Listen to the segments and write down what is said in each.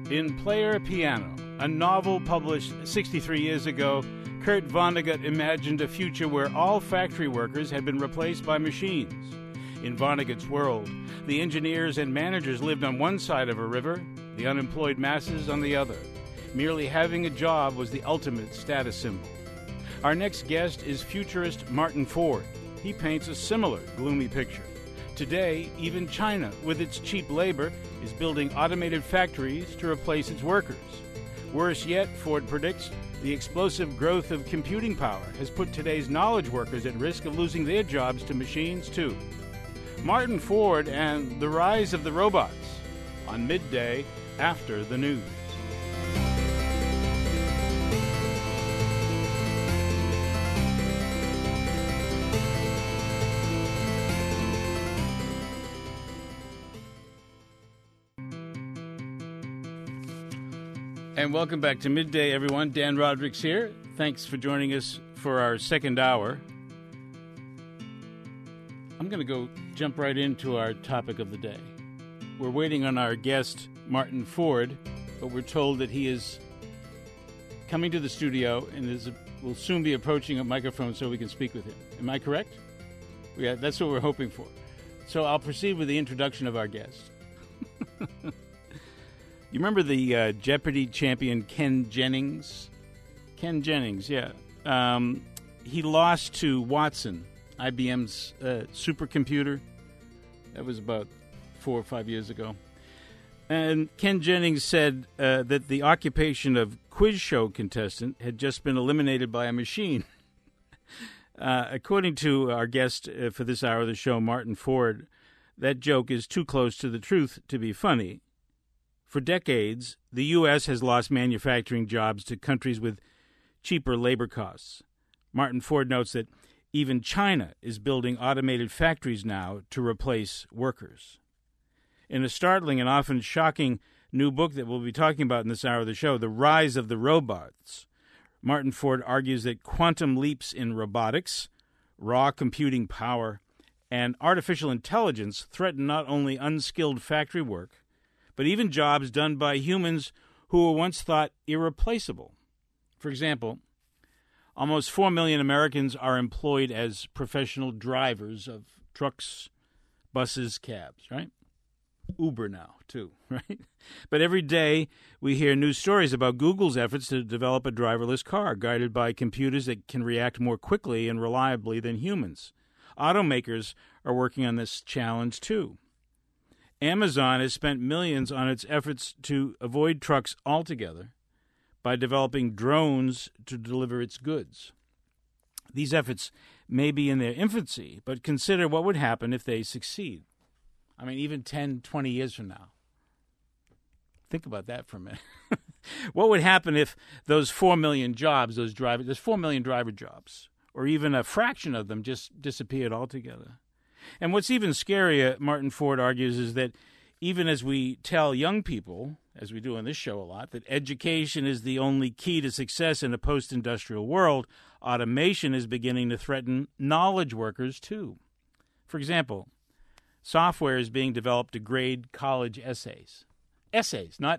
In Player Piano, a novel published 63 years ago, Kurt Vonnegut imagined a future where all factory workers had been replaced by machines. In Vonnegut's world, the engineers and managers lived on one side of a river, the unemployed masses on the other. Merely having a job was the ultimate status symbol. Our next guest is futurist Martin Ford. He paints a similar gloomy picture. Today, even China, with its cheap labor, is building automated factories to replace its workers. Worse yet, Ford predicts, the explosive growth of computing power has put today's knowledge workers at risk of losing their jobs to machines, too. Martin Ford and the Rise of the Robots on Midday after the news. And welcome back to Midday, everyone. Dan Roderick's here. Thanks for joining us for our second hour. I'm going to jump right into our topic of the day. We're waiting on our guest, Martin Ford, but we're told that he is coming to the studio and will soon be approaching a microphone so we can speak with him. Am I correct? Yeah, that's what we're hoping for. So I'll proceed with the introduction of our guest. You remember the Jeopardy champion Ken Jennings? Ken Jennings, yeah. He lost to Watson, IBM's supercomputer. That was about 4 or 5 years ago. And Ken Jennings said that the occupation of quiz show contestant had just been eliminated by a machine. According to our guest for this hour of the show, Martin Ford, that joke is too close to the truth to be funny. For decades, the U.S. has lost manufacturing jobs to countries with cheaper labor costs. Martin Ford notes that even China is building automated factories now to replace workers. In a startling and often shocking new book that we'll be talking about in this hour of the show, The Rise of the Robots, Martin Ford argues that quantum leaps in robotics, raw computing power, and artificial intelligence threaten not only unskilled factory work, but even jobs done by humans who were once thought irreplaceable. For example, almost 4 million Americans are employed as professional drivers of trucks, buses, cabs, right? Uber now, too, right? But every day we hear news stories about Google's efforts to develop a driverless car guided by computers that can react more quickly and reliably than humans. Automakers are working on this challenge, too. Amazon has spent millions on its efforts to avoid trucks altogether by developing drones to deliver its goods. These efforts may be in their infancy, but consider what would happen if they succeed. I mean, even 10, 20 years from now. Think about that for a minute. What would happen if those 4 million jobs, there's 4 million driver jobs, or even a fraction of them just disappeared altogether? And what's even scarier, Martin Ford argues, is that even as we tell young people, as we do on this show a lot, that education is the only key to success in a post-industrial world, automation is beginning to threaten knowledge workers, too. For example, software is being developed to grade college essays. Essays, not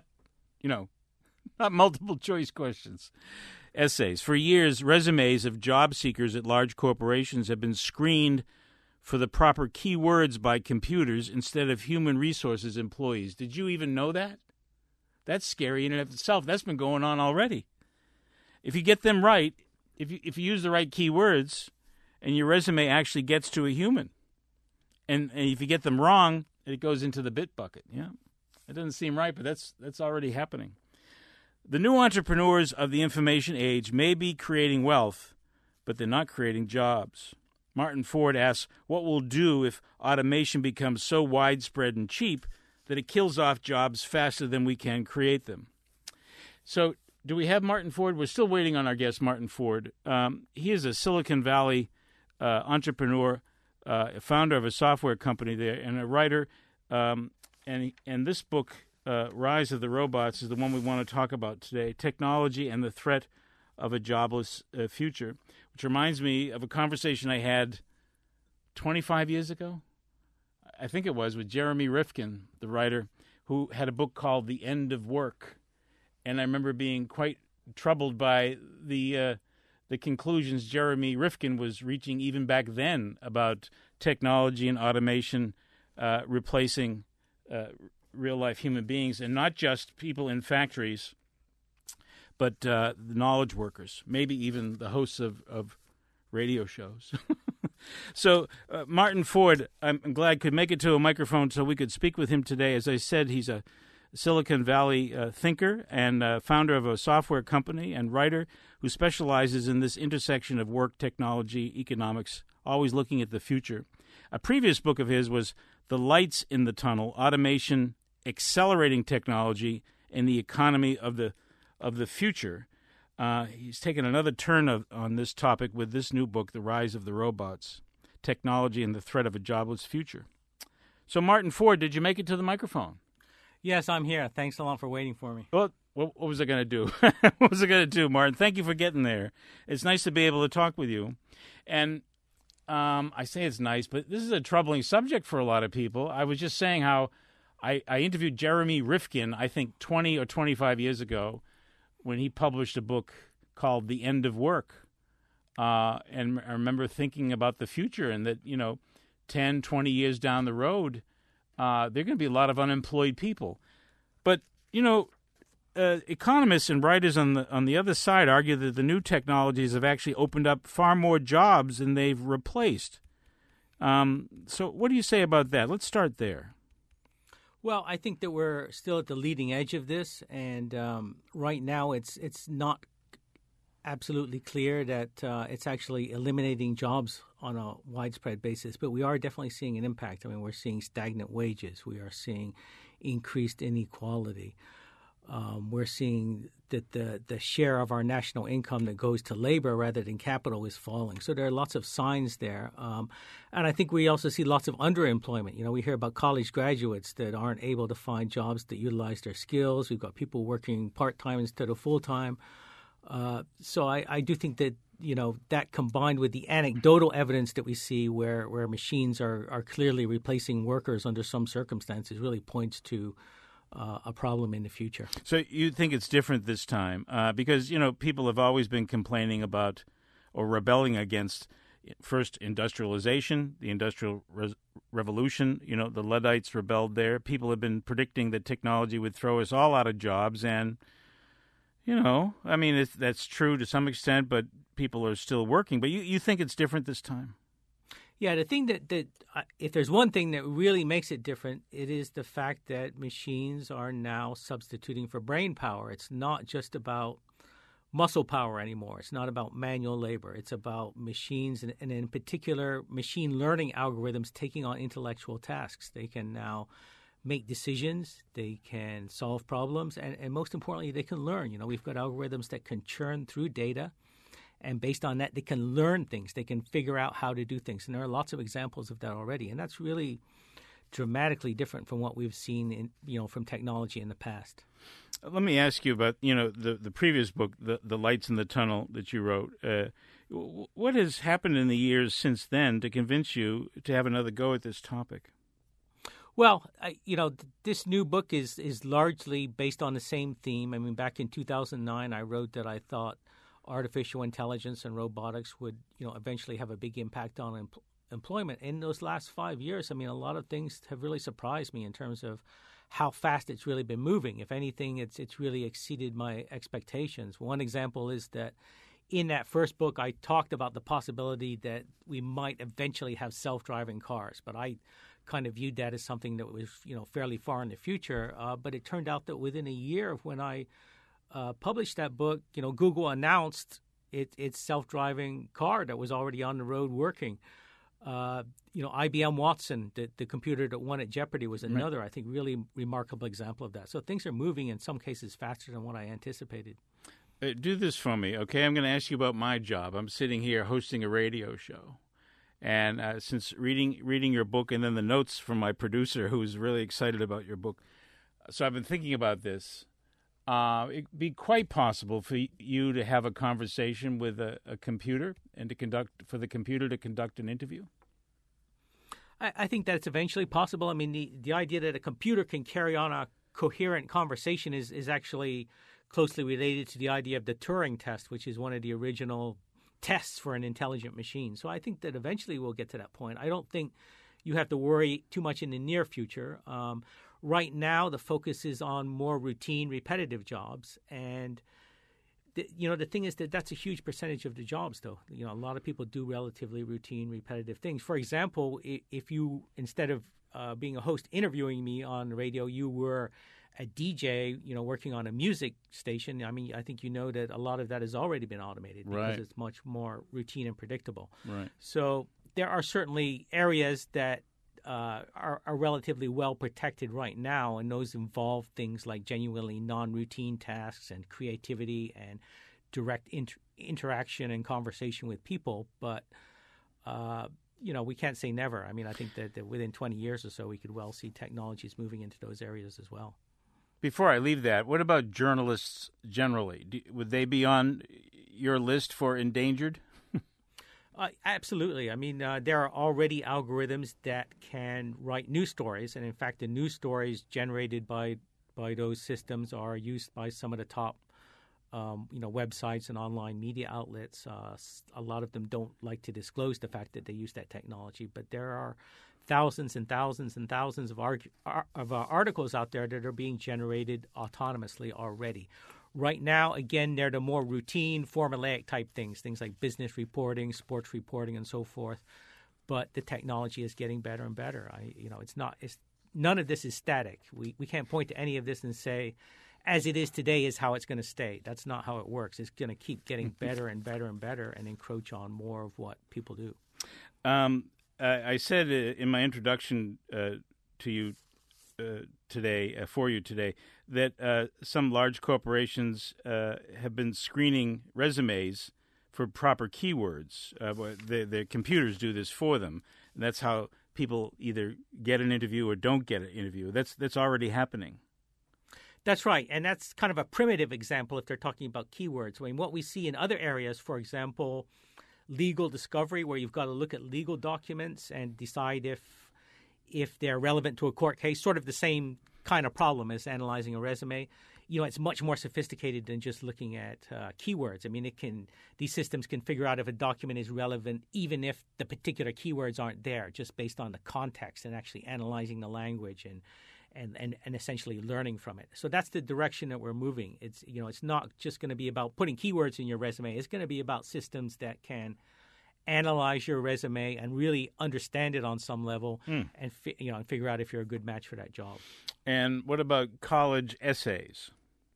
multiple choice questions. Essays. For years, resumes of job seekers at large corporations have been screened for the proper keywords by computers instead of human resources employees. Did you even know that? That's scary in and of itself. That's been going on already. If you get them right, if you use the right keywords, and your resume actually gets to a human, and if you get them wrong, it goes into the bit bucket. Yeah, it doesn't seem right, but that's already happening. The new entrepreneurs of the information age may be creating wealth, but they're not creating jobs. Martin Ford asks what we'll do if automation becomes so widespread and cheap that it kills off jobs faster than we can create them. So do we have Martin Ford? We're still waiting on our guest, Martin Ford. He is a Silicon Valley entrepreneur, founder of a software company there, and a writer. And this book, Rise of the Robots, is the one we want to talk about today, Technology and the Threat of a Jobless Future, which reminds me of a conversation I had 25 years ago, I think it was, with Jeremy Rifkin, the writer, who had a book called The End of Work. And I remember being quite troubled by the conclusions Jeremy Rifkin was reaching even back then about technology and automation replacing real-life human beings, and not just people in factories, but the knowledge workers, maybe even the hosts of radio shows. So Martin Ford, I'm glad, could make it to a microphone so we could speak with him today. As I said, he's a Silicon Valley thinker and founder of a software company and writer who specializes in this intersection of work, technology, economics, always looking at the future. A previous book of his was The Lights in the Tunnel, Automation, Accelerating Technology, and the Economy of the Future. He's taken another turn on this topic with this new book, The Rise of the Robots, Technology and the Threat of a Jobless Future. So, Martin Ford, did you make it to the microphone? Yes, I'm here. Thanks a lot for waiting for me. Well, what was I going to do? What was I going to do, Martin? Thank you for getting there. It's nice to be able to talk with you. And I say it's nice, but this is a troubling subject for a lot of people. I was just saying how I interviewed Jeremy Rifkin, I think 20 or 25 years ago, when he published a book called The End of Work. And I remember thinking about the future and that, 10, 20 years down the road, there are going to be a lot of unemployed people. But, economists and writers on the other side argue that the new technologies have actually opened up far more jobs than they've replaced. So what do you say about that? Let's start there. Well, I think that we're still at the leading edge of this, and right now it's not absolutely clear that it's actually eliminating jobs on a widespread basis, but we are definitely seeing an impact. I mean, we're seeing stagnant wages. We are seeing increased inequality. We're seeing that the share of our national income that goes to labor rather than capital is falling. So there are lots of signs there. And I think we also see lots of underemployment. We hear about college graduates that aren't able to find jobs that utilize their skills. We've got people working part-time instead of full-time. So I do think that, that combined with the anecdotal evidence that we see where machines are clearly replacing workers under some circumstances really points to a problem in the future. So you think it's different this time because, people have always been complaining about or rebelling against, first, industrialization, the Industrial Revolution. The Luddites rebelled there. People have been predicting that technology would throw us all out of jobs. And, that's true to some extent, but people are still working. But you think it's different this time? Yeah, the thing that if there's one thing that really makes it different, it is the fact that machines are now substituting for brain power. It's not just about muscle power anymore. It's not about manual labor. It's about machines, and in particular, machine learning algorithms taking on intellectual tasks. They can now make decisions. They can solve problems. And most importantly, they can learn. We've got algorithms that can churn through data. And based on that, they can learn things. They can figure out how to do things. And there are lots of examples of that already. And that's really dramatically different from what we've seen from technology in the past. Let me ask you about, the previous book, the Lights in the Tunnel that you wrote. What has happened in the years since then to convince you to have another go at this topic? Well, this new book is largely based on the same theme. I mean, back in 2009, I wrote that I thought artificial intelligence and robotics would, eventually have a big impact on employment. In those last 5 years, a lot of things have really surprised me in terms of how fast it's really been moving. If anything, it's really exceeded my expectations. One example is that in that first book, I talked about the possibility that we might eventually have self-driving cars, but I kind of viewed that as something that was, fairly far in the future. But it turned out that within a year of when I published that book, Google announced its self-driving car that was already on the road working. IBM Watson, the computer that won at Jeopardy, was another, I think, really remarkable example of that. So things are moving in some cases faster than what I anticipated. Do this for me, okay? I'm going to ask you about my job. I'm sitting here hosting a radio show. And since reading your book and then the notes from my producer, who's really excited about your book, so I've been thinking about this. It'd be quite possible for you to have a conversation with a computer and for the computer to conduct an interview? I think that's eventually possible. The idea that a computer can carry on a coherent conversation is actually closely related to the idea of the Turing test, which is one of the original tests for an intelligent machine. So I think that eventually we'll get to that point. I don't think you have to worry too much in the near future. Right now, the focus is on more routine, repetitive jobs. And, the thing is that that's a huge percentage of the jobs, though. A lot of people do relatively routine, repetitive things. For example, if you, instead of being a host interviewing me on the radio, you were a DJ, working on a music station, I think that a lot of that has already been automated because it's much more routine and predictable. Right. So there are certainly areas that are relatively well protected right now, and those involve things like genuinely non-routine tasks and creativity and direct interaction and conversation with people. But we can't say never. I think that within 20 years or so, we could well see technologies moving into those areas as well. Before I leave that, what about journalists generally? Would they be on your list for endangered? Absolutely. There are already algorithms that can write news stories, and in fact, the news stories generated by those systems are used by some of the top, websites and online media outlets. A lot of them don't like to disclose the fact that they use that technology, but there are thousands and thousands and thousands of articles out there that are being generated autonomously already. Right now, again, they're the more routine, formulaic type things like business reporting, sports reporting, and so forth. But the technology is getting better and better. None of this is static. We can't point to any of this and say, as it is today is how it's going to stay. That's not how it works. It's going to keep getting better and better and better and encroach on more of what people do. I said in my introduction to you today, for you today, that some large corporations have been screening resumes for proper keywords. The computers do this for them. And that's how people either get an interview or don't get an interview. That's already happening. That's right. And that's kind of a primitive example if they're talking about keywords. What we see in other areas, for example, legal discovery, where you've got to look at legal documents and decide if they're relevant to a court case, sort of the same kind of problem as analyzing a resume. It's much more sophisticated than just looking at keywords. These systems can figure out if a document is relevant even if the particular keywords aren't there, just based on the context and actually analyzing the language and essentially learning from it. So that's the direction that we're moving. It's not just going to be about putting keywords in your resume. It's going to be about systems that can analyze your resume and really understand it on some level and figure out if you're a good match for that job. And what about college essays?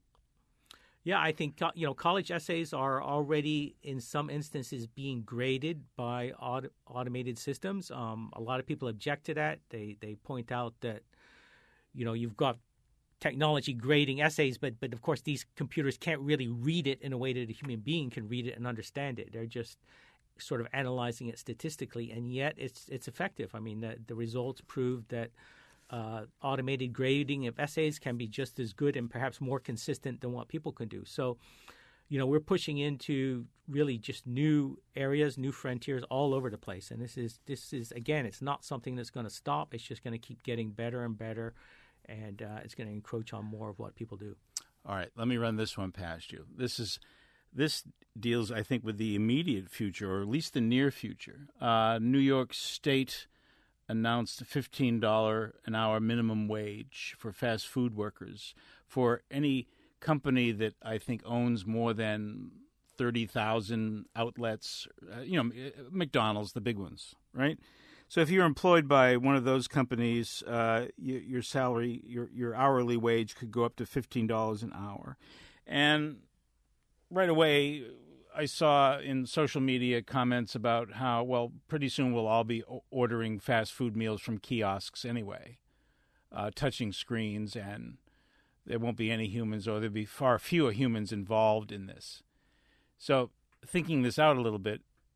Yeah, I think college essays are already in some instances being graded by automated systems. A lot of people object to that. They point out that you've got technology grading essays, but of course these computers can't really read it in a way that a human being can read it and understand it. They're just sort of analyzing it statistically, and yet it's effective. The results prove that automated grading of essays can be just as good and perhaps more consistent than what people can do. So, we're pushing into really just new areas, new frontiers all over the place. And this is again, it's not something that's going to stop. It's just going to keep getting better and better, and it's going to encroach on more of what people do. All right, let me run this one past you. This deals, I think, with the immediate future, or at least the near future. New York State announced a $15 an hour minimum wage for fast food workers for any company that I think owns more than 30,000 outlets, McDonald's, the big ones, right? So if you're employed by one of those companies, your salary, your hourly wage could go up to $15 an hour. And right away, I saw in social media comments about how, well, pretty soon we'll all be ordering fast food meals from kiosks anyway, touching screens, and there won't be any humans, or there'll be far fewer humans involved in this. So thinking this out a little bit,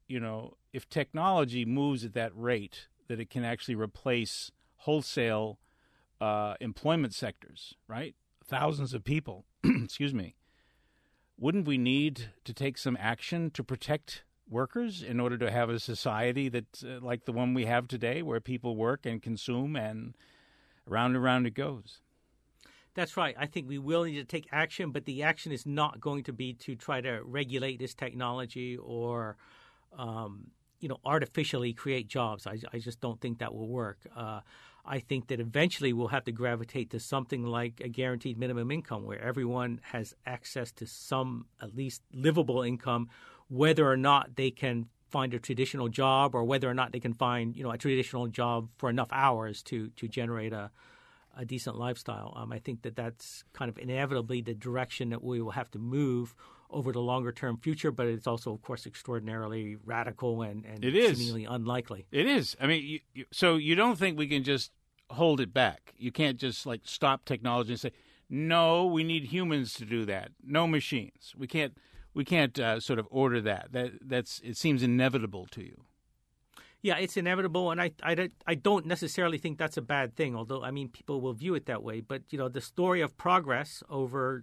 if technology moves at that rate, that it can actually replace wholesale employment sectors, right? Thousands of people, excuse me. Wouldn't we need to take some action to protect workers in order to have a society that's like the one we have today, where people work and consume, and around it goes? That's right. I think we will need to take action, but the action is not going to be to try to regulate this technology or, artificially create jobs. I just don't think that will work. I think that eventually we'll have to gravitate to something like a guaranteed minimum income where everyone has access to some at least livable income, whether or not they can find a traditional job or whether or not they can find, a traditional job for enough hours to generate a decent lifestyle. I think that that's kind of inevitably the direction that we will have to move over the longer-term future, but it's also, of course, extraordinarily radical and seemingly unlikely. It is. I mean, so you don't think we can just hold it back? You can't just, stop technology and say, no, we need humans to do that, no machines. We can't sort of order that. It seems inevitable to you. Yeah, it's inevitable, and I don't necessarily think that's a bad thing, although, people will view it that way. But, the story of progress over,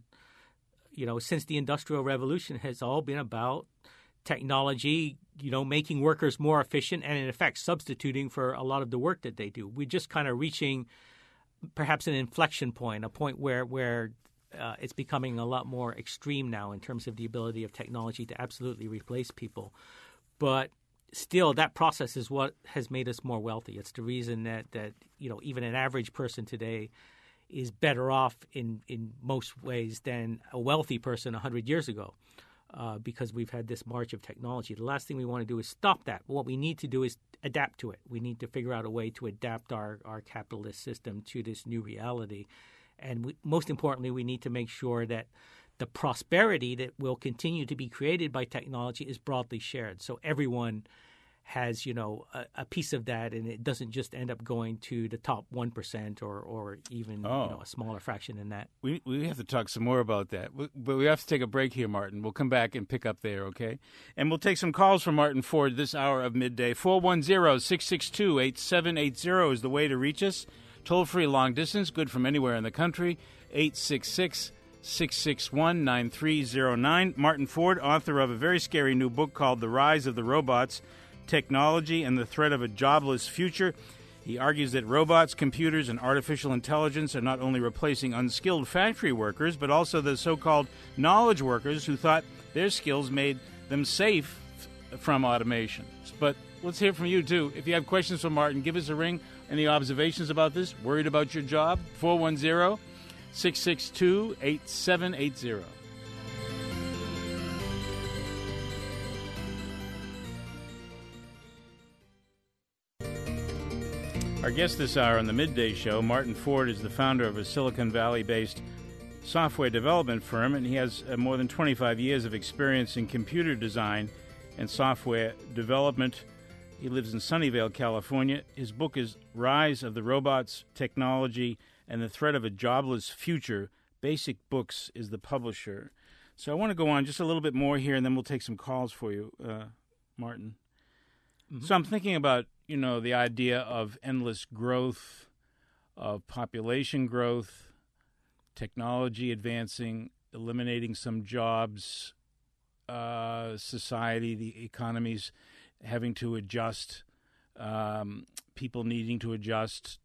since the Industrial Revolution has all been about technology, making workers more efficient and, in effect, substituting for a lot of the work that they do. We're just kind of reaching perhaps an inflection point, a point where it's becoming a lot more extreme now in terms of the ability of technology to absolutely replace people. But still, that process is what has made us more wealthy. It's the reason that even an average person today is better off in most ways than a wealthy person 100 years ago because we've had this march of technology. The last thing we want to do is stop that. What we need to do is adapt to it. We need to figure out a way to adapt our capitalist system to this new reality. And most importantly, we need to make sure that the prosperity that will continue to be created by technology is broadly shared. So everyone has, a piece of that, and it doesn't just end up going to the top 1% or even a smaller fraction than that. We have to talk some more about that. But we have to take a break here, Martin. We'll come back and pick up there, okay? And we'll take some calls from Martin Ford this hour of midday. 410-662-8780 is the way to reach us. Toll-free long distance, good from anywhere in the country, 866-661-9309. Martin Ford, author of a very scary new book called The Rise of the Robots, Technology and the Threat of a Jobless Future. He argues that robots, computers, and artificial intelligence are not only replacing unskilled factory workers, but also the so-called knowledge workers who thought their skills made them safe from automation. But let's hear from you, too. If you have questions for Martin, give us a ring. Any observations about this? Worried about your job? 410-662-8780. Our guest this hour on the Midday Show, Martin Ford, is the founder of a Silicon Valley-based software development firm, and he has more than 25 years of experience in computer design and software development. He lives in Sunnyvale, California. His book is Rise of the Robots, Technology, and the Threat of a Jobless Future. Basic Books is the publisher. So I want to go on just a little bit more here, and then we'll take some calls for you, Martin. Mm-hmm. So I'm thinking about, the idea of endless growth, of population growth, technology advancing, eliminating some jobs, society, the economies having to adjust, people needing to adjust,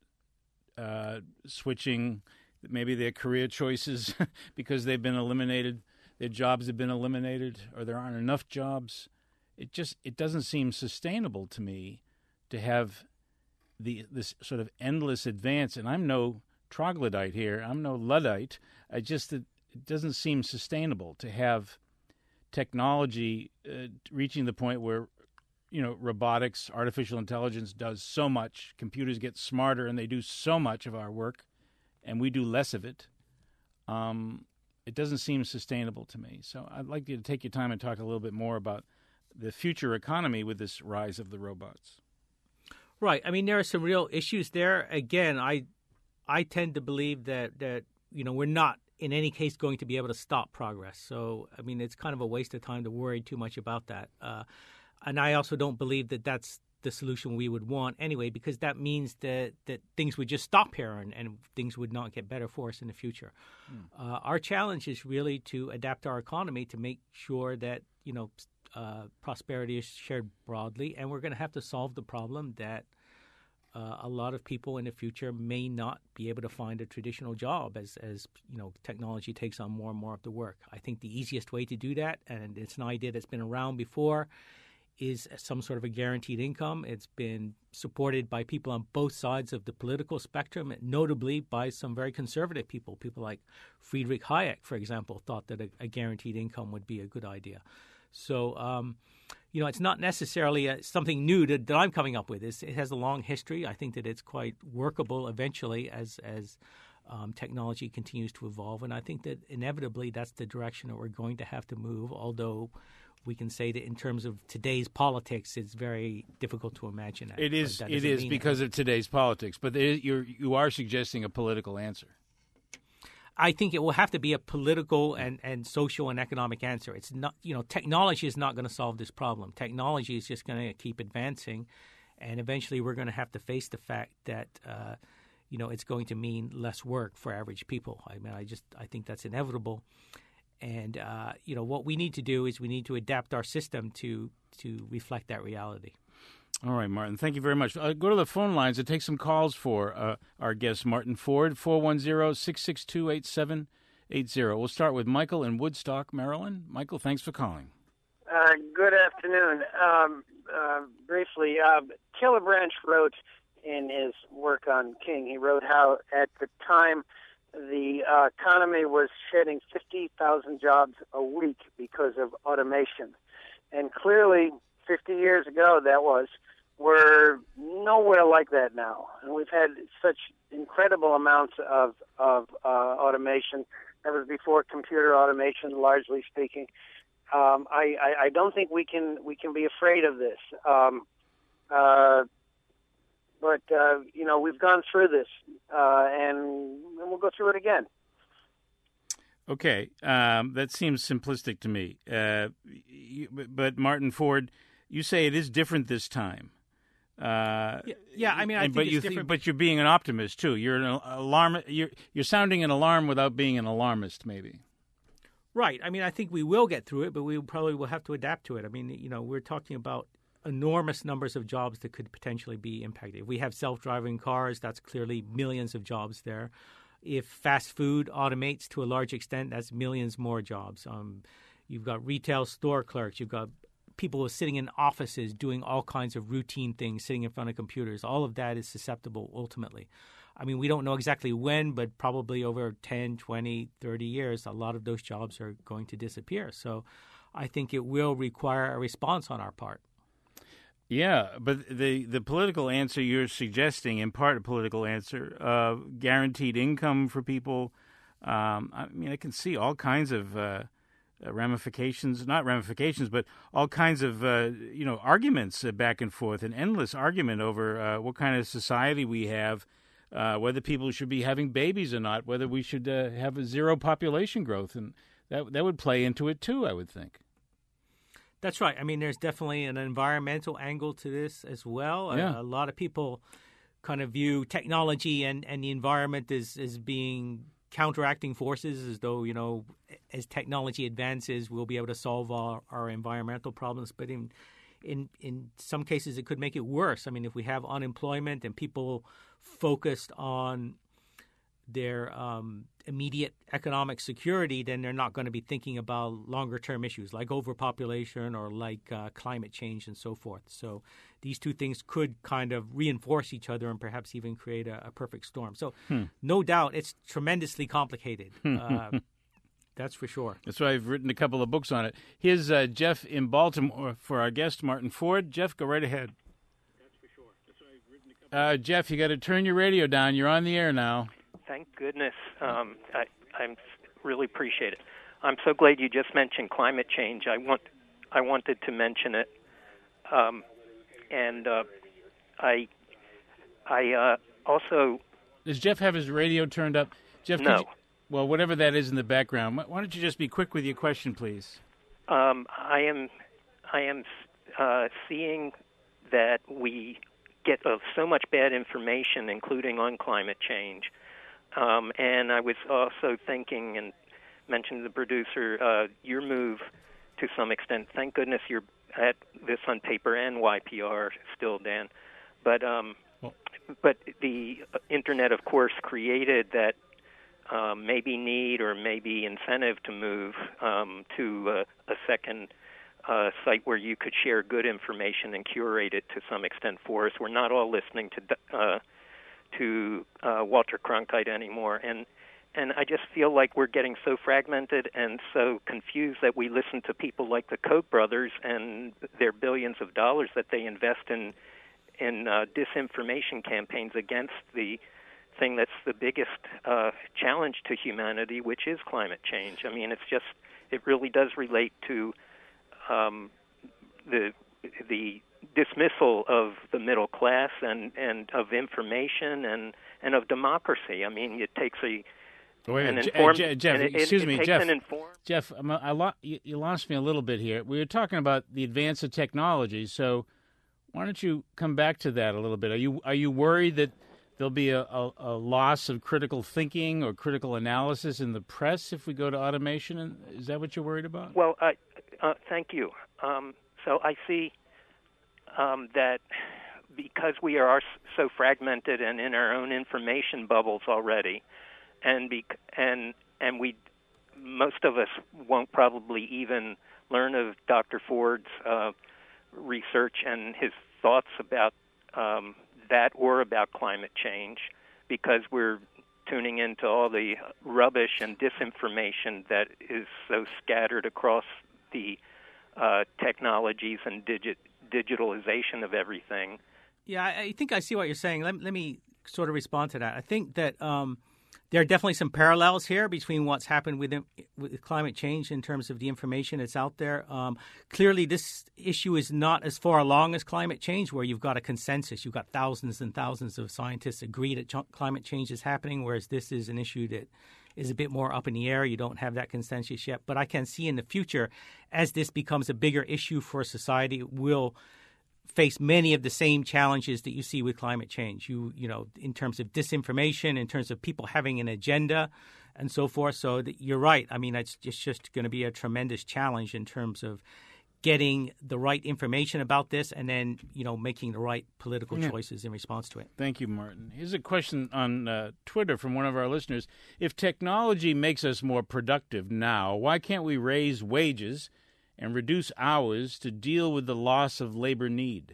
switching maybe their career choices because they've been eliminated, their jobs have been eliminated, or there aren't enough jobs. It doesn't seem sustainable to me to have this sort of endless advance. And I'm no troglodyte here. I'm no Luddite. It doesn't seem sustainable to have technology reaching the point where, robotics, artificial intelligence does so much. Computers get smarter and they do so much of our work, and we do less of it. It doesn't seem sustainable to me. So I'd like you to take your time and talk a little bit more about the future economy with this rise of the robots. Right. I mean, there are some real issues there. Again, I tend to believe that we're not in any case going to be able to stop progress. So, I mean, it's kind of a waste of time to worry too much about that. And I also don't believe that that's the solution we would want anyway, because that means that things would just stop here and things would not get better for us in the future. Our challenge is really to adapt our economy to make sure that, prosperity is shared broadly, and we're going to have to solve the problem that a lot of people in the future may not be able to find a traditional job as technology takes on more and more of the work. I think the easiest way to do that, and it's an idea that's been around before, is some sort of a guaranteed income. It's been supported by people on both sides of the political spectrum, notably by some very conservative people. People like Friedrich Hayek, for example, thought that a guaranteed income would be a good idea. So, it's not necessarily something new that I'm coming up with. It has a long history. I think that it's quite workable eventually as technology continues to evolve. And I think that inevitably that's the direction that we're going to have to move, although we can say that in terms of today's politics, it's very difficult to imagine that. It is because of today's politics. But you are suggesting a political answer. I think it will have to be a political and social and economic answer. It's not, technology is not going to solve this problem. Technology is just going to keep advancing, and eventually we're going to have to face the fact that, it's going to mean less work for average people. I mean, I think that's inevitable. And, what we need to do is we need to adapt our system to reflect that reality. All right, Martin. Thank you very much. Go to the phone lines and take some calls for our guest, Martin Ford, 410-662-8780. We'll start with Michael in Woodstock, Maryland. Michael, thanks for calling. Good afternoon. Briefly, Killebranch wrote in his work on King, he wrote how at the time the economy was shedding 50,000 jobs a week because of automation. And clearly, 50 years ago, we're nowhere like that now. And we've had such incredible amounts of automation. That was before computer automation, largely speaking. I don't think we can be afraid of this. But we've gone through this, and we'll go through it again. Okay, that seems simplistic to me. But Martin Ford, you say it is different this time. I think it's different. But you're being an optimist too. You're an alarm. You're sounding an alarm without being an alarmist, maybe. Right. I mean, I think we will get through it, but we probably will have to adapt to it. I mean, we're talking about enormous numbers of jobs that could potentially be impacted. If we have self-driving cars, that's clearly millions of jobs there. If fast food automates to a large extent, that's millions more jobs. You've got retail store clerks. You've got people who are sitting in offices doing all kinds of routine things, sitting in front of computers. All of that is susceptible ultimately. I mean, we don't know exactly when, but probably over 10, 20, 30 years, a lot of those jobs are going to disappear. So I think it will require a response on our part. Yeah, but the political answer you're suggesting, in part a political answer, guaranteed income for people, I can see all kinds of ramifications, not ramifications, but all kinds of, arguments back and forth, an endless argument over what kind of society we have, whether people should be having babies or not, whether we should have a zero population growth. And that would play into it, too, I would think. That's right. I mean, there's definitely an environmental angle to this as well. Yeah. A lot of people kind of view technology and the environment as being counteracting forces, as though, as technology advances, we'll be able to solve our environmental problems. But in some cases, it could make it worse. I mean, if we have unemployment and people focused on their immediate economic security, then they're not going to be thinking about longer-term issues like overpopulation or like climate change and so forth. So these two things could kind of reinforce each other and perhaps even create a perfect storm. So no doubt it's tremendously complicated. That's for sure. That's why I've written a couple of books on it. Here's Jeff in Baltimore for our guest, Martin Ford. Jeff, go right ahead. That's for sure. That's why I've written a couple Jeff, you got to turn your radio down. You're on the air now. Thank goodness. I really appreciate it. I'm so glad you just mentioned climate change. I wanted to mention it, and I also. Does Jeff have his radio turned up? Jeff, no. Well, whatever that is in the background. Why don't you just be quick with your question, please? I am seeing that we get so much bad information, including on climate change. And I was also thinking, and mentioned to the producer, your move to some extent. Thank goodness you're at this on paper and YPR still, Dan. But but the internet, of course, created that maybe need or maybe incentive to move to a second site where you could share good information and curate it to some extent for us. We're not all listening to Walter Cronkite anymore, and I just feel like we're getting so fragmented and so confused that we listen to people like the Koch brothers and their billions of dollars that they invest in disinformation campaigns against the thing that's the biggest challenge to humanity, which is climate change. I mean, it really does relate to the dismissal of the middle class and of information and of democracy. I mean, it takes Jeff, excuse me, Jeff, you lost me a little bit here. We were talking about the advance of technology, so why don't you come back to that a little bit? Are you worried that there'll be a loss of critical thinking or critical analysis in the press if we go to automation? Is that what you're worried about? Well, thank you. So I see that because we are so fragmented and in our own information bubbles already, and we most of us won't probably even learn of Dr. Ford's research and his thoughts about that or about climate change, because we're tuning into all the rubbish and disinformation that is so scattered across the technologies and digitalization of everything. Yeah, I think I see what you're saying. Let me sort of respond to that. I think that there are definitely some parallels here between what's happened with climate change in terms of the information that's out there. Clearly, this issue is not as far along as climate change, where you've got a consensus. You've got thousands and thousands of scientists agree that climate change is happening, whereas this is an issue that is a bit more up in the air. You don't have that consensus yet. But I can see in the future, as this becomes a bigger issue for society, it will face many of the same challenges that you see with climate change, you know, in terms of disinformation, in terms of people having an agenda and so forth. So you're right. I mean, it's just going to be a tremendous challenge in terms of getting the right information about this and then, you know, making the right political choices in response to it. Thank you, Martin. Here's a question on Twitter from one of our listeners. If technology makes us more productive now, why can't we raise wages and reduce hours to deal with the loss of labor need?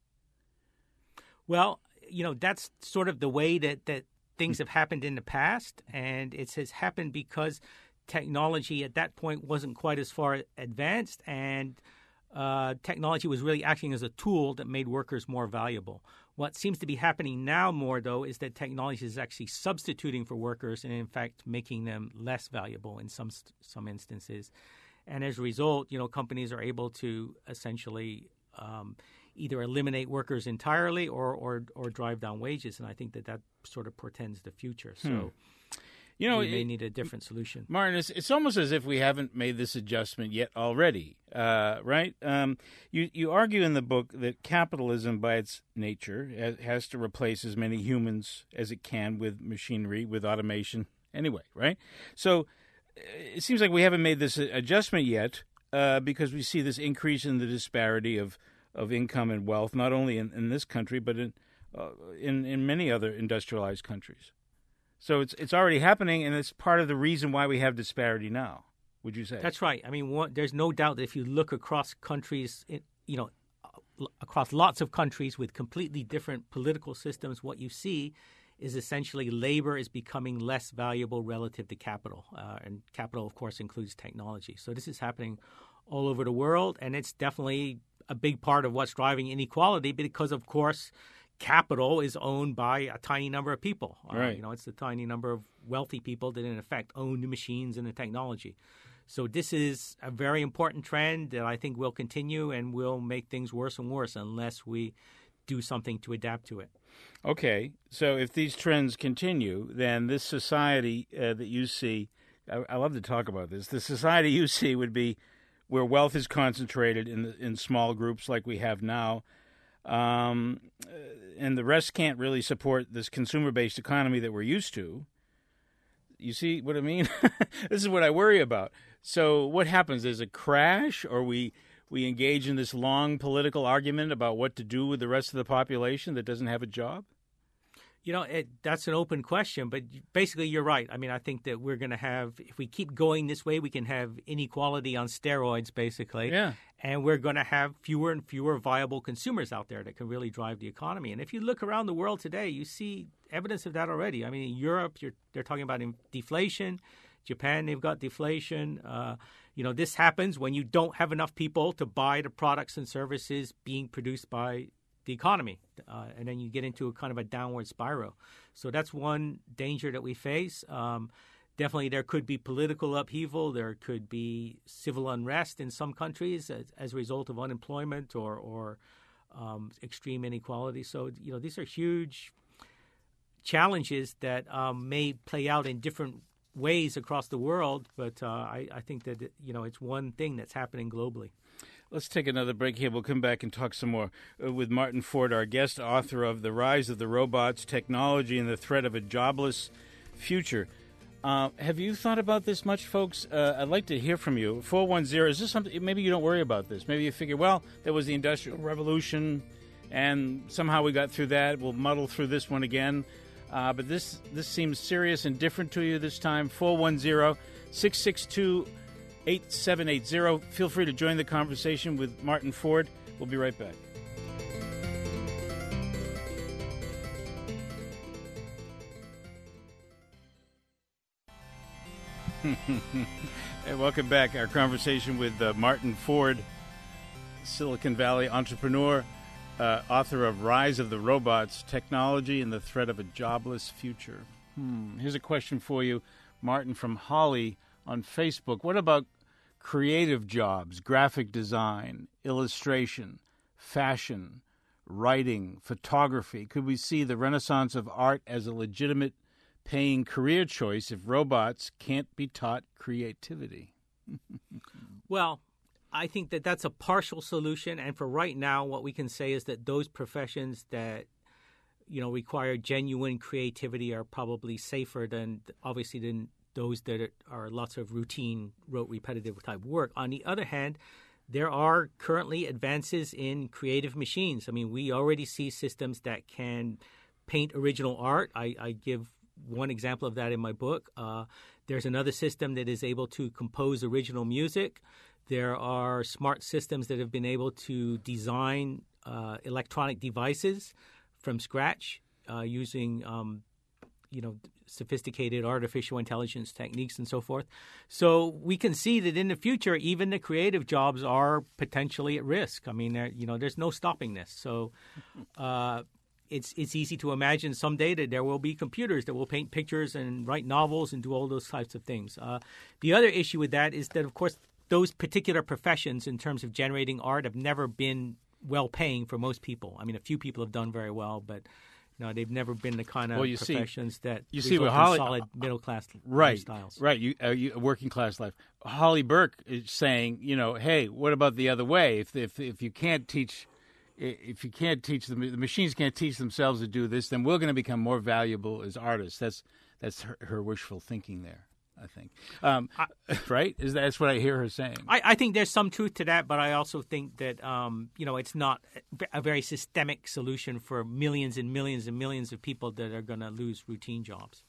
Well, you know, that's sort of the way that things have happened in the past, and it has happened because technology at that point wasn't quite as far advanced, and technology was really acting as a tool that made workers more valuable. What seems to be happening now more, though, is that technology is actually substituting for workers and, in fact, making them less valuable in some instances. And as a result, you know, companies are able to essentially either eliminate workers entirely or drive down wages. And I think that sort of portends the future. So, you know, we may need a different solution. Martin, it's almost as if we haven't made this adjustment yet already, right? You argue in the book that capitalism, by its nature, has to replace as many humans as it can with machinery, with automation anyway, right? So it seems like we haven't made this adjustment yet because we see this increase in the disparity of income and wealth, not only in this country, but in many other industrialized countries. So it's already happening, and it's part of the reason why we have disparity now, would you say? That's right. I mean, there's no doubt that if you look across countries, across lots of countries with completely different political systems, what you see is essentially labor is becoming less valuable relative to capital. And capital, of course, includes technology. So this is happening all over the world, and it's definitely a big part of what's driving inequality because, of course, capital is owned by a tiny number of people. Right. You know, it's the tiny number of wealthy people that, in effect, own the machines and the technology. So this is a very important trend that I think will continue and will make things worse and worse unless we do something to adapt to it. Okay, so if these trends continue, then this society that you see, I love to talk about this, the society you see would be where wealth is concentrated in small groups like we have now, and the rest can't really support this consumer-based economy that we're used to. You see what I mean? This is what I worry about. So what happens? There's a crash, or we engage in this long political argument about what to do with the rest of the population that doesn't have a job? That's an open question, but basically you're right. I mean, I think that we're going to have, if we keep going this way, we can have inequality on steroids, basically. Yeah. And we're going to have fewer and fewer viable consumers out there that can really drive the economy. And if you look around the world today, you see evidence of that already. I mean, in Europe, they're talking about deflation. Japan, they've got deflation. This happens when you don't have enough people to buy the products and services being produced by the economy, and then you get into a kind of a downward spiral. So that's one danger that we face. Definitely there could be political upheaval. There could be civil unrest in some countries as a result of unemployment or extreme inequality. So, these are huge challenges that may play out in different ways across the world, but I think that, it's one thing that's happening globally. Let's take another break here. We'll come back and talk some more with Martin Ford, our guest, author of The Rise of the Robots, Technology and the Threat of a Jobless Future. Have you thought about this much, folks? I'd like to hear from you. 410, is this something, maybe you don't worry about this. Maybe you figure, well, there was the Industrial Revolution, and somehow we got through that. We'll muddle through this one again. But this seems serious and different to you this time. 410-662-8780. Feel free to join the conversation with Martin Ford. We'll be right back. Hey, welcome back. Our conversation with Martin Ford, Silicon Valley entrepreneur, author of Rise of the Robots, Technology and the Threat of a Jobless Future. Here's a question for you, Martin, from Holly on Facebook. What about creative jobs, graphic design, illustration, fashion, writing, photography? Could we see the renaissance of art as a legitimate paying career choice if robots can't be taught creativity? Well, I think that that's a partial solution. And for right now, what we can say is that those professions that, require genuine creativity are probably safer than those that are lots of routine, rote, repetitive type work. On the other hand, there are currently advances in creative machines. I mean, we already see systems that can paint original art. I give one example of that in my book. There's another system that is able to compose original music. There are smart systems that have been able to design electronic devices from scratch using sophisticated artificial intelligence techniques and so forth. So we can see that in the future, even the creative jobs are potentially at risk. I mean, there's no stopping this. So it's easy to imagine someday that there will be computers that will paint pictures and write novels and do all those types of things. The other issue with that is that, of course, those particular professions in terms of generating art have never been well-paying for most people. I mean, a few people have done very well, but no, they've never been the kind of professions that result in solid middle-class lifestyles. Right, you working-class life. Holly Burke is saying, hey, what about the other way? If you can't teach... If you can't teach them, the machines can't teach themselves to do this, then we're going to become more valuable as artists. That's her wishful thinking there, I think. Right? That's what I hear her saying. I think there's some truth to that, but I also think that it's not a very systemic solution for millions and millions and millions of people that are going to lose routine jobs.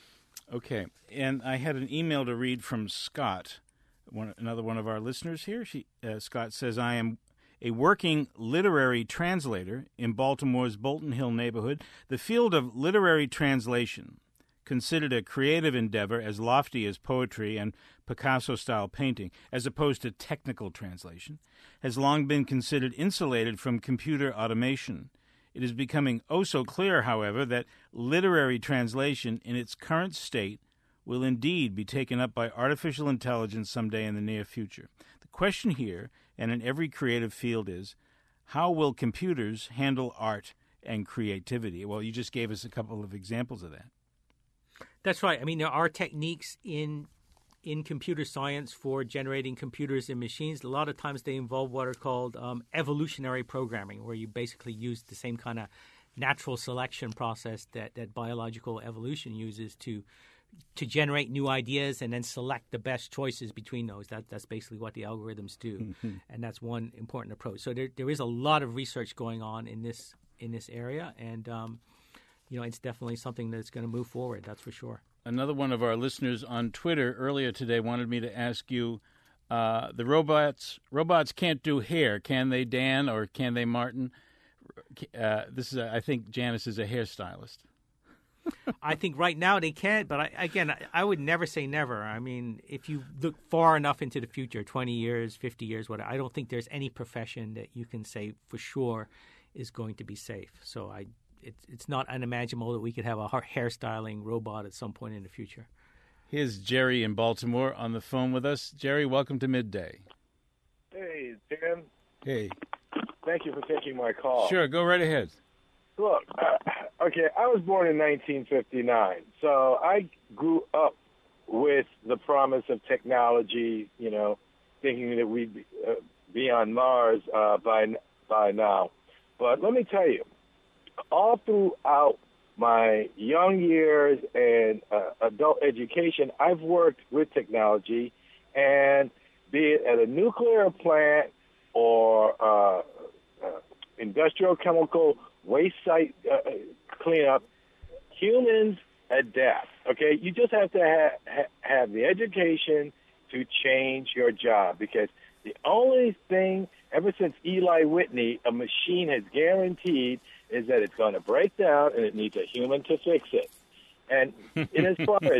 Okay, and I had an email to read from Scott, another one of our listeners here. Scott says, I am a working literary translator in Baltimore's Bolton Hill neighborhood. The field of literary translation, considered a creative endeavor as lofty as poetry and Picasso-style painting, as opposed to technical translation, has long been considered insulated from computer automation. It is becoming oh so clear, however, that literary translation in its current state will indeed be taken up by artificial intelligence someday in the near future. The question here, and in every creative field, is how will computers handle art and creativity? Well, you just gave us a couple of examples of that. That's right. I mean, there are techniques in computer science for generating computers and machines. A lot of times they involve what are called evolutionary programming, where you basically use the same kind of natural selection process that biological evolution uses to generate new ideas and then select the best choices between those. That's basically what the algorithms do, and that's one important approach. So there is a lot of research going on in this area, and it's definitely something that's going to move forward. That's for sure. Another one of our listeners on Twitter earlier today wanted me to ask you, the robots can't do hair, can they, Dan, or can they, Martin? This is, I think Janice is a hairstylist. I think right now they can't, but I would never say never. I mean, if you look far enough into the future, 20 years, 50 years, whatever, I don't think there's any profession that you can say for sure is going to be safe. So it's not unimaginable that we could have a hairstyling robot at some point in the future. Here's Jerry in Baltimore on the phone with us. Jerry, welcome to Midday. Hey, Dan. Hey. Thank you for taking my call. Sure, go right ahead. Look, okay, I was born in 1959, so I grew up with the promise of technology, thinking that we'd be on Mars by now. But let me tell you, all throughout my young years and adult education, I've worked with technology, and be it at a nuclear plant or industrial chemical waste site cleanup, humans adapt. Okay, you just have to have the education to change your job, because the only thing ever since Eli Whitney a machine has guaranteed is that it's going to break down and it needs a human to fix it. And as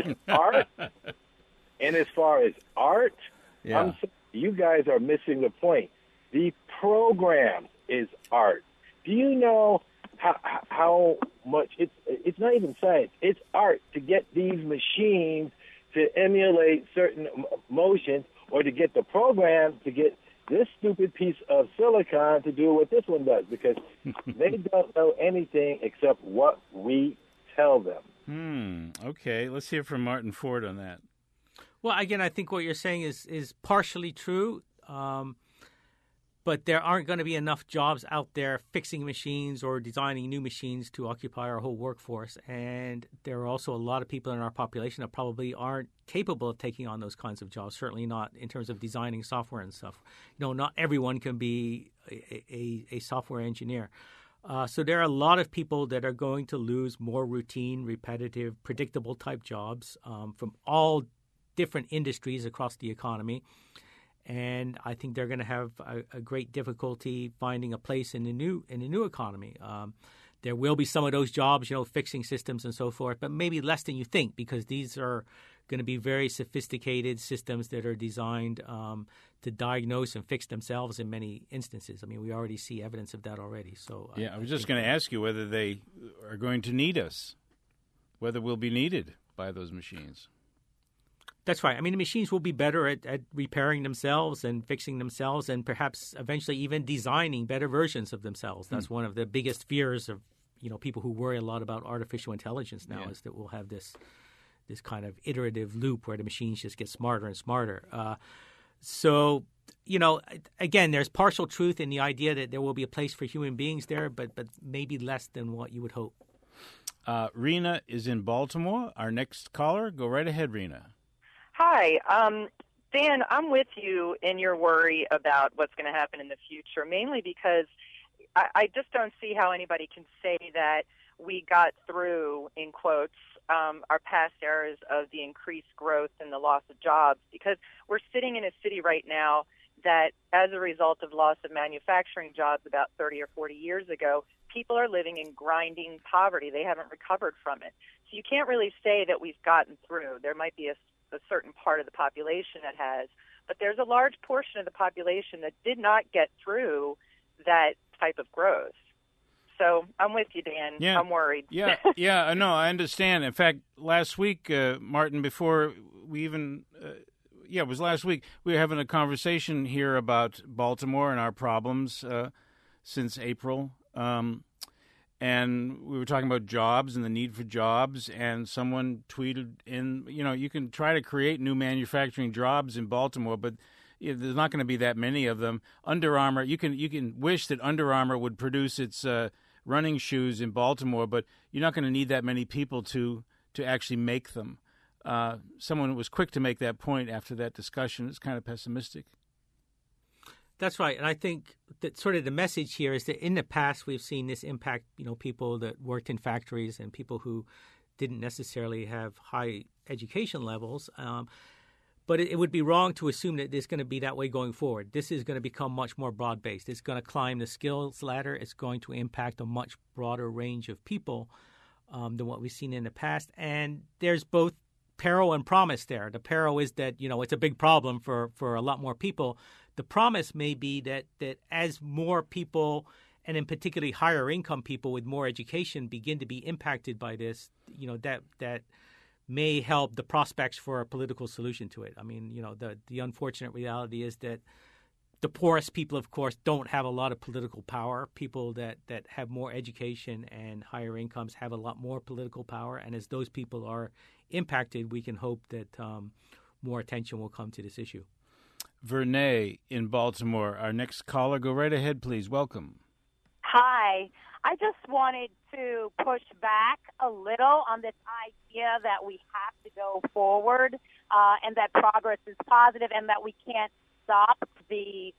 far as art, yeah. I'm saying you guys are missing the point. The program is art. Do you know how much it's not even science, it's art to get these machines to emulate certain motions, or to get the program to get this stupid piece of silicon to do what this one does, because they don't know anything except what we tell them. Okay, let's hear from Martin Ford on that. Well, again, I think what you're saying is partially true. But there aren't going to be enough jobs out there fixing machines or designing new machines to occupy our whole workforce. And there are also a lot of people in our population that probably aren't capable of taking on those kinds of jobs, certainly not in terms of designing software and stuff. Not everyone can be a software engineer. So there are a lot of people that are going to lose more routine, repetitive, predictable type jobs from all different industries across the economy. And I think they're going to have a great difficulty finding a place in the new economy. There will be some of those jobs, fixing systems and so forth, but maybe less than you think, because these are going to be very sophisticated systems that are designed to diagnose and fix themselves in many instances. I mean, we already see evidence of that already. So I was just going to ask you whether they are going to need us, whether we'll be needed by those machines. That's right. I mean, the machines will be better at repairing themselves and fixing themselves, and perhaps eventually even designing better versions of themselves. That's one of the biggest fears of people who worry a lot about artificial intelligence now, is that we'll have this kind of iterative loop where the machines just get smarter and smarter. So again, there's partial truth in the idea that there will be a place for human beings there, but maybe less than what you would hope. Rena is in Baltimore. Our next caller. Go right ahead, Rena. Hi. Dan, I'm with you in your worry about what's going to happen in the future, mainly because I just don't see how anybody can say that we got through, in quotes, our past eras of the increased growth and the loss of jobs, because we're sitting in a city right now that, as a result of loss of manufacturing jobs about 30 or 40 years ago, people are living in grinding poverty. They haven't recovered from it. So you can't really say that we've gotten through. There might be a certain part of the population that has, but there's a large portion of the population that did not get through that type of growth. So I'm with you, Dan. Yeah. I'm worried. Yeah, no, I understand. In fact, last week, Martin, before we even, it was last week, we were having a conversation here about Baltimore and our problems since April. And we were talking about jobs and the need for jobs, and someone tweeted in, you can try to create new manufacturing jobs in Baltimore, but there's not going to be that many of them. Under Armour, you can wish that Under Armour would produce its running shoes in Baltimore, but you're not going to need that many people to actually make them. Someone was quick to make that point after that discussion. It's kind of pessimistic. That's right. And I think that sort of the message here is that in the past we've seen this impact, people that worked in factories and people who didn't necessarily have high education levels. But it would be wrong to assume that it's going to be that way going forward. This is going to become much more broad-based. It's going to climb the skills ladder. It's going to impact a much broader range of people than what we've seen in the past. And there's both peril and promise there. The peril is that, it's a big problem for a lot more people. The promise may be that as more people, and in particularly higher income people with more education, begin to be impacted by this, that may help the prospects for a political solution to it. I mean, the unfortunate reality is that the poorest people, of course, don't have a lot of political power. People that have more education and higher incomes have a lot more political power. And as those people are impacted, we can hope that more attention will come to this issue. Vernay in Baltimore, our next caller. Go right ahead, please. Welcome. Hi. I just wanted to push back a little on this idea that we have to go forward and that progress is positive and that we can't stop the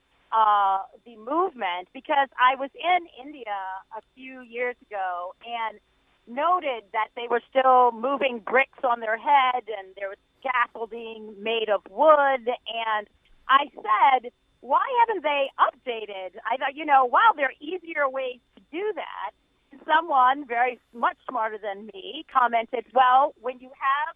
movement, because I was in India a few years ago and noted that they were still moving bricks on their head and there was scaffolding made of wood, and I said, why haven't they updated? I thought, wow, there are easier ways to do that. And someone very much smarter than me commented, well, when you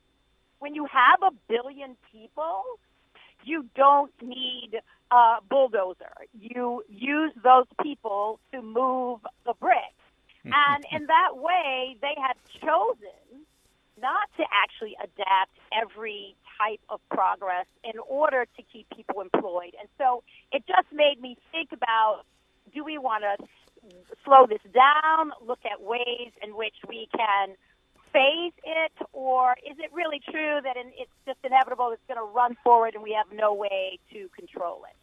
have a billion people, you don't need a bulldozer. You use those people to move the bricks. And in that way, they have chosen not to actually adapt every type of progress in order to keep people employed. And so it just made me think about, do we want to slow this down, look at ways in which we can phase it, or is it really true that it's just inevitable, it's going to run forward and we have no way to control it?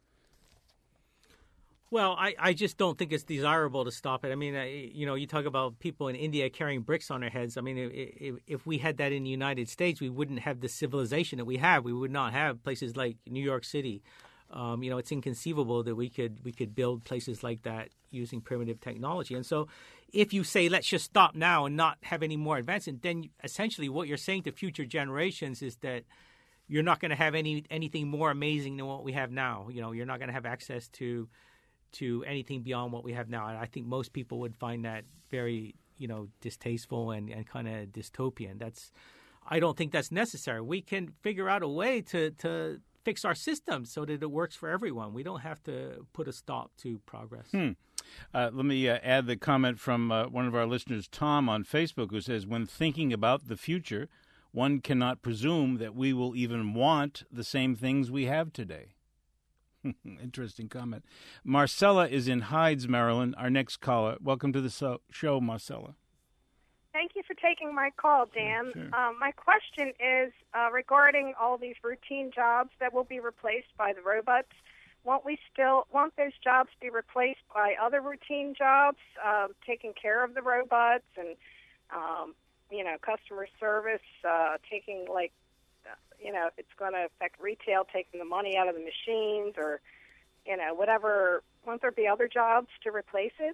Well, I just don't think it's desirable to stop it. I mean, you talk about people in India carrying bricks on their heads. I mean, if we had that in the United States, we wouldn't have the civilization that we have. We would not have places like New York City. It's inconceivable that we could build places like that using primitive technology. And so if you say, let's just stop now and not have any more advancement, then essentially what you're saying to future generations is that you're not going to have anything more amazing than what we have now. You're not going to have access to anything beyond what we have now. And I think most people would find that very, distasteful and kind of dystopian. I don't think that's necessary. We can figure out a way to fix our system so that it works for everyone. We don't have to put a stop to progress. Let me add the comment from one of our listeners, Tom, on Facebook, who says, when thinking about the future, one cannot presume that we will even want the same things we have today. Interesting comment. Marcella is in Hydes, Maryland, our next caller. Welcome to the show, Marcella. Thank you for taking my call, Dan. Sure. My question is regarding all these routine jobs that will be replaced by the robots. Want those jobs to be replaced by other routine jobs, taking care of the robots and, customer service, taking if it's going to affect retail, taking the money out of the machines or, whatever. Won't there be other jobs to replace it?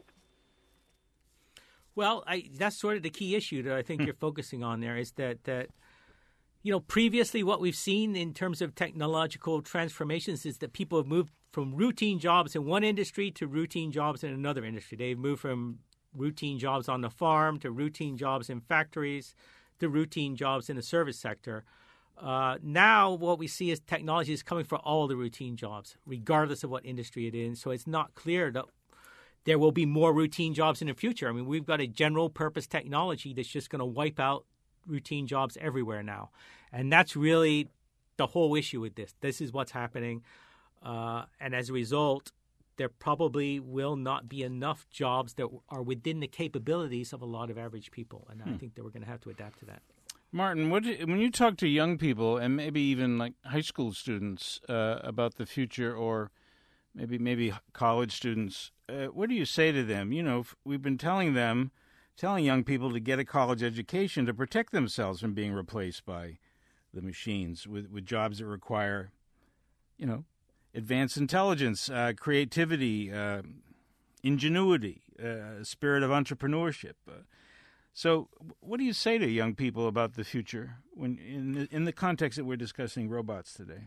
Well, that's sort of the key issue that I think you're focusing on there is that previously what we've seen in terms of technological transformations is that people have moved from routine jobs in one industry to routine jobs in another industry. They've moved from routine jobs on the farm to routine jobs in factories to routine jobs in the service sector. Now what we see is technology is coming for all the routine jobs, regardless of what industry it is. So it's not clear that there will be more routine jobs in the future. I mean, we've got a general purpose technology that's just going to wipe out routine jobs everywhere now. And that's really the whole issue with this. This is what's happening. And as a result, there probably will not be enough jobs that are within the capabilities of a lot of average people. And I think that we're going to have to adapt to that. Martin, when you talk to young people and maybe even like high school students about the future, or maybe college students, what do you say to them? We've been telling young people to get a college education to protect themselves from being replaced by the machines with jobs that require, advanced intelligence, creativity, ingenuity, spirit of entrepreneurship. So what do you say to young people about the future when in the context that we're discussing robots today?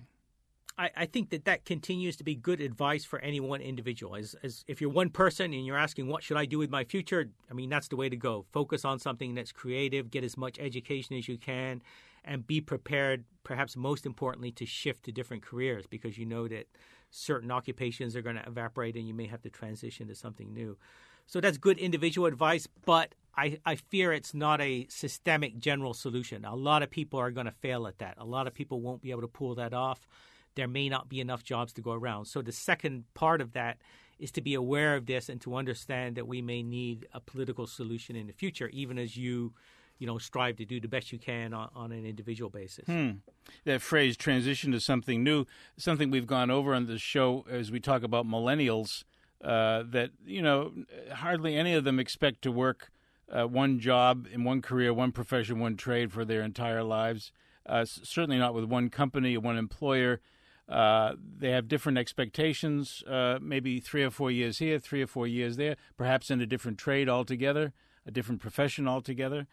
I think that continues to be good advice for any one individual. As if you're one person and you're asking, what should I do with my future? I mean, that's the way to go. Focus on something that's creative, get as much education as you can, and be prepared, perhaps most importantly, to shift to different careers, because you know that certain occupations are going to evaporate and you may have to transition to something new. So that's good individual advice, but I fear it's not a systemic general solution. A lot of people are going to fail at that. A lot of people won't be able to pull that off. There may not be enough jobs to go around. So the second part of that is to be aware of this and to understand that we may need a political solution in the future, even as you strive to do the best you can on an individual basis. That phrase, transition to something new, something we've gone over on this show as we talk about millennials, that, hardly any of them expect to work one job in one career, one profession, one trade for their entire lives. Certainly not with one company, one employer. They have different expectations, maybe 3 or 4 years here, 3 or 4 years there, perhaps in a different trade altogether, a different profession altogether.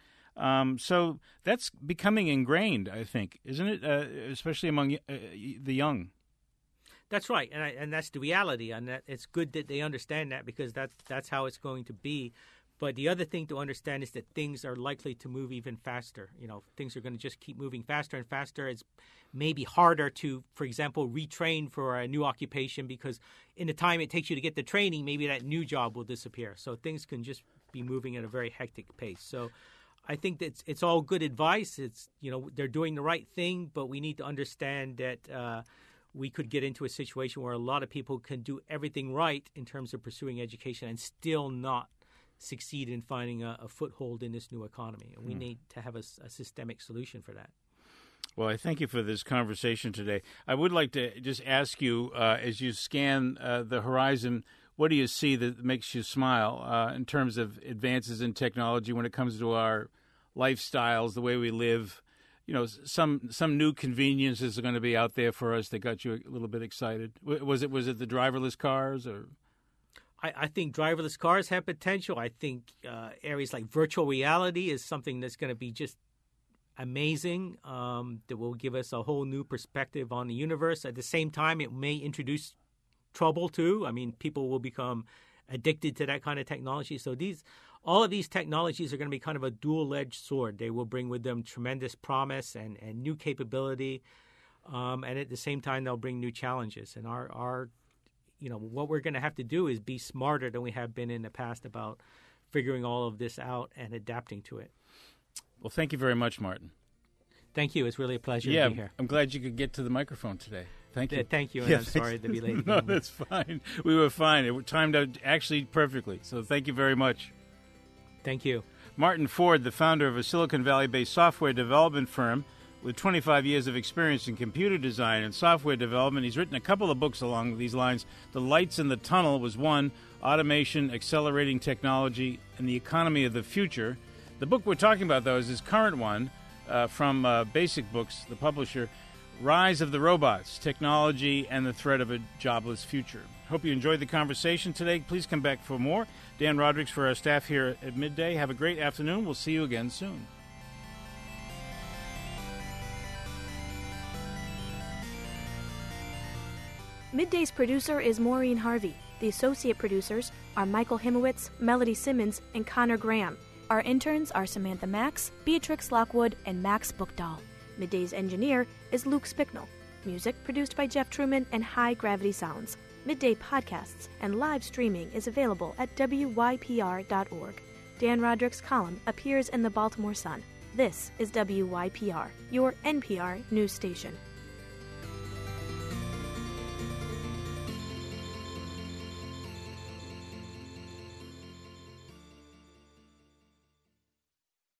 So that's becoming ingrained, I think, isn't it? Especially among the young. That's right, and that's the reality. And that it's good that they understand that, because that's how it's going to be. But the other thing to understand is that things are likely to move even faster. Things are going to just keep moving faster and faster. It's maybe harder to, for example, retrain for a new occupation, because in the time it takes you to get the training, maybe that new job will disappear. So things can just be moving at a very hectic pace. So I think that it's all good advice. It's they're doing the right thing, but we need to understand that we could get into a situation where a lot of people can do everything right in terms of pursuing education and still not succeed in finding a foothold in this new economy. And we need to have a systemic solution for that. Well, I thank you for this conversation today. I would like to just ask you, as you scan the horizon, what do you see that makes you smile in terms of advances in technology when it comes to our lifestyles, the way we live? Some new conveniences are going to be out there for us that got you a little bit excited. Was it the driverless cars or? I think driverless cars have potential. I think areas like virtual reality is something that's going to be just amazing, that will give us a whole new perspective on the universe. At the same time, it may introduce trouble too. I mean, people will become addicted to that kind of technology. So all of these technologies are going to be kind of a dual-edged sword. They will bring with them tremendous promise and new capability, and at the same time, they'll bring new challenges. And our what we're going to have to do is be smarter than we have been in the past about figuring all of this out and adapting to it. Well, thank you very much, Martin. Thank you. It's really a pleasure to be here. I'm glad you could get to the microphone today. Thank you. Thank you, and I'm sorry to be late. No, that's fine. We were fine. It timed out actually perfectly. So thank you very much. Thank you. Martin Ford, the founder of a Silicon Valley-based software development firm with 25 years of experience in computer design and software development. He's written a couple of books along these lines. The Lights in the Tunnel was one, Automation, Accelerating Technology, and the Economy of the Future. The book we're talking about, though, is his current one from Basic Books, the publisher, Rise of the Robots, Technology and the Threat of a Jobless Future. Hope you enjoyed the conversation today. Please come back for more. Dan Rodrigues for our staff here at Midday. Have a great afternoon. We'll see you again soon. Midday's producer is Maureen Harvey. The associate producers are Michael Himowitz, Melody Simmons, and Connor Graham. Our interns are Samantha Max, Beatrix Lockwood, and Max Bookdahl. Midday's engineer is Luke Spicknell. Music produced by Jeff Truman and High Gravity Sounds. Midday podcasts and live streaming is available at WYPR.org. Dan Roderick's column appears in the Baltimore Sun. This is WYPR, your NPR news station.